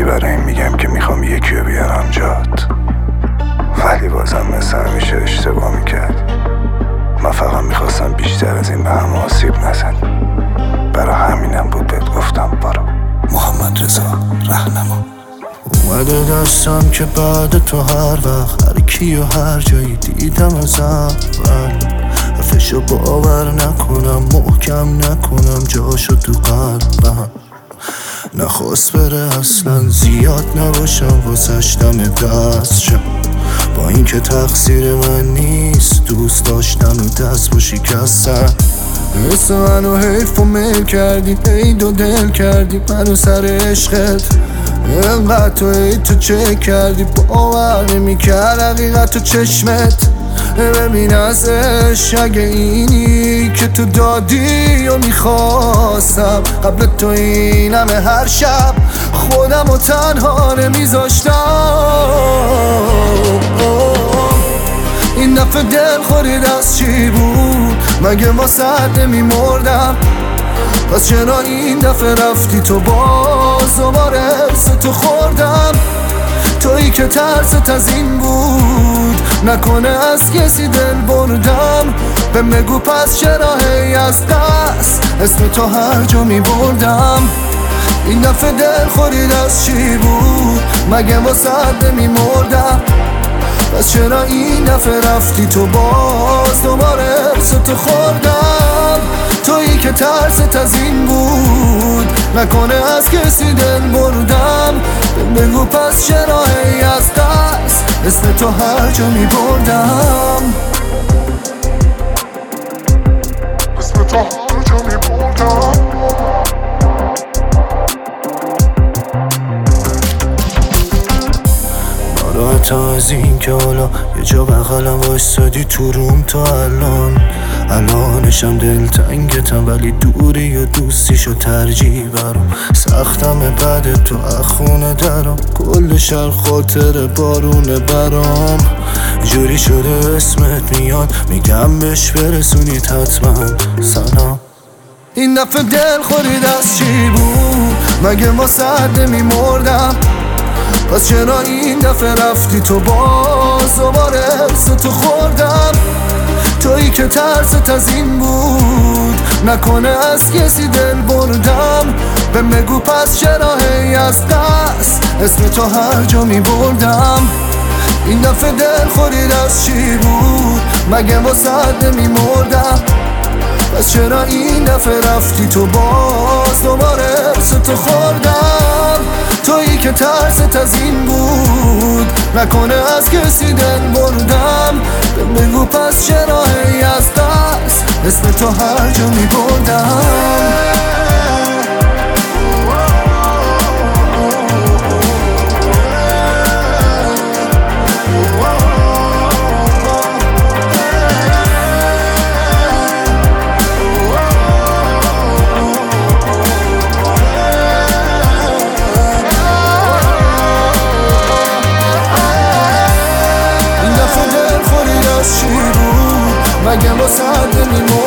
برای این میگم که میخوام یکی رو بیارم جات، ولی بازم مثل همیشه اشتباه میکردی. من فقط میخواستم بیشتر از این به هم آسیب نزنی، برای همینم بود بهت گفتم برو. محمد رضا رهنما. اومده دستم که بعد تو هر وقت هر کی و هر جایی دیدم از اول حرفشو باور نکنم، محکم نکنم جاشو تو قلبم. نخواست بره اصلا، زیاد نباشم واسش دم دست شم، با اینکه تقصیر من نیست دوست داشتن و دست با شکستن. حس منو حیف و میل کردی، عید و دل کردی منو سر عشقت. انقدر تو عید تو چه کردی، باور نمی‌کرد حقیقت تو چشمت. ببین ازش اگه اینی که تو دادی و میخواستم، قبل تو این همه هر شب خودم و تنها نمیذاشتم. این دفعه دل خورید از چی بود، مگه واسه نمیمردم؟ پس چرا این دفعه رفتی تو، باز دوباره ارثتو خوردم. تویی که ترست از این بود، نکنه از کسی دل بردم. به مگو پس چرا هی از دست اسم تو هر جا می بردم؟ این دفعه دل خورید از چی بود، مگه واسه نمی مردم؟ پس چرا این دفعه رفتی تو، باز دوباره ارثتو خوردم. تویی که ترست از این بود، نکنه از کسی دل بردم. بگو پس چرا هی از دست اسم تو هر جا می بردم. اسم تو هر جا می بردم. ناراحتم از این که حالا یه جا بغلم وایستادی تو روم تا الانشم دلتنگتم، ولی دوری و دوستیشو ترجیح برام. سختم بعد تو اخونه درام، کل شهر خاطر بارونه برام. جوری شده اسمت میاد، میگم بهش برسونید حتما سلام. این دفعه دل خورید از چی بود، مگه واسه نمیمردم؟ پس چرا این دفعه رفتی تو، باز دوباره ارثتو خوردم. تویی که ترست از این بود، نکنه از کسی دل بردم. به مگو پس چرا هی از دست اسم تو هر جا می بردم؟ این دفعه دل خورید از چی بود، مگه واسه نمی مردم؟ پس چرا این دفعه رفتی تو، باز دوباره ارثتو خوردم. تویی که ترست از این بود، نکنه از کسی دل بردم. بگو پس چرا هی از دست اسم تو هر جا می بردم. مگه واسه نمیمردم؟